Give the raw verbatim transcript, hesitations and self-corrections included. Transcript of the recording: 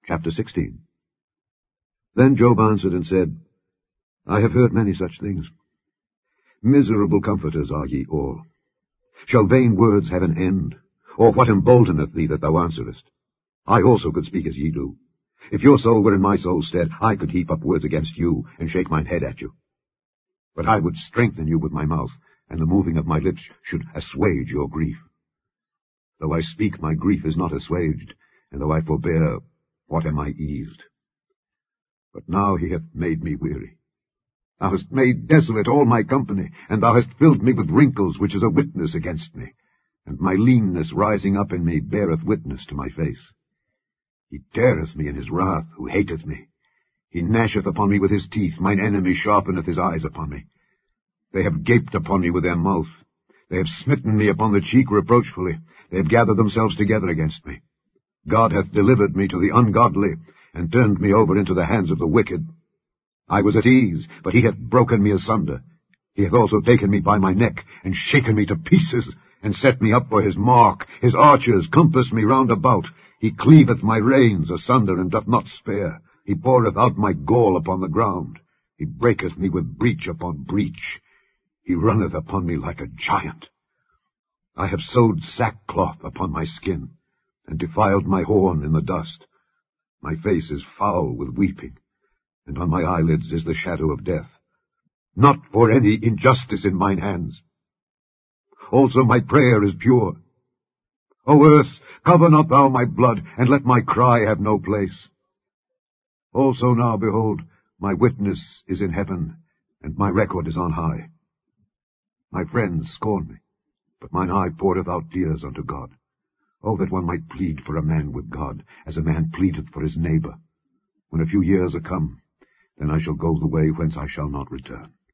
Chapter sixteen. Then Job answered and said, I have heard many such things. Miserable comforters are ye all. Shall vain words have an end? Or what emboldeneth thee that thou answerest? I also could speak as ye do. If your soul were in my soul's stead, I could heap up words against you, and shake mine head at you. But I would strengthen you with my mouth, and the moving of my lips should assuage your grief. Though I speak, my grief is not assuaged, and though I forbear, what am I eased? But now he hath made me weary. Thou hast made desolate all my company, and thou hast filled me with wrinkles, which is a witness against me, and my leanness rising up in me beareth witness to my face. He teareth me in his wrath, who hateth me. He gnasheth upon me with his teeth, mine enemy sharpeneth his eyes upon me. They have gaped upon me with their mouth. They have smitten me upon the cheek reproachfully. They have gathered themselves together against me. God hath delivered me to the ungodly, and turned me over into the hands of the wicked. I was at ease, but he hath broken me asunder. He hath also taken me by my neck, and shaken me to pieces, and set me up for his mark. His archers compass me round about. He cleaveth my reins asunder, and doth not spare. He poureth out my gall upon the ground. He breaketh me with breach upon breach. He runneth upon me like a giant. I have sewed sackcloth upon my skin, and defiled my horn in the dust. My face is foul with weeping, and on my eyelids is the shadow of death. Not for any injustice in mine hands. Also my prayer is pure. O earth, cover not thou my blood, and let my cry have no place. Also now, behold, my witness is in heaven, and my record is on high. My friends scorn me, but mine eye poureth out tears unto God. Oh, that one might plead for a man with God, as a man pleadeth for his neighbor. When a few years are come, then I shall go the way whence I shall not return.